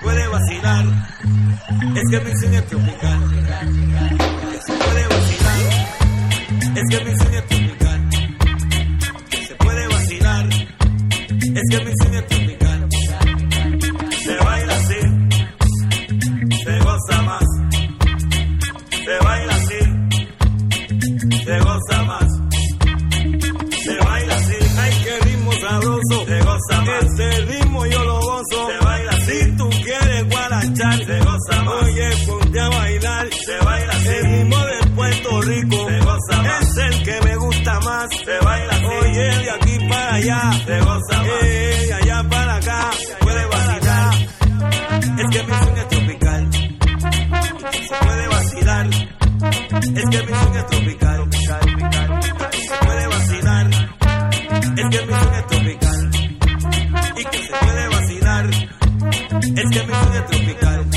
puede vacilar. Es que mi swing es tropical. Que se puede vacilar. Es que mi swing es tropical. Que se puede vacilar. Es que mi swing es tropical. Se baila así, se goza más. Se baila así, se goza más. Se baila así, ay qué ritmo sabroso. Se goza más. Este ritmo yo lo gozo. Se baila así. Si tú quieres guarachar, se goza más. Oye, ponte a bailar. Se baila así. El ritmo de Puerto Rico, se goza más. Es el que me gusta más. Se baila así. Oye, de aquí para allá, se goza más. De allá para acá, puede vacilar. Es que mi swing es tropical. Se puede vacilar. Es que mi swing es tropical. Se puede vacilar. Es que mi swing es tropical. Y que se puede vacilar. Es que mi swing es tropical.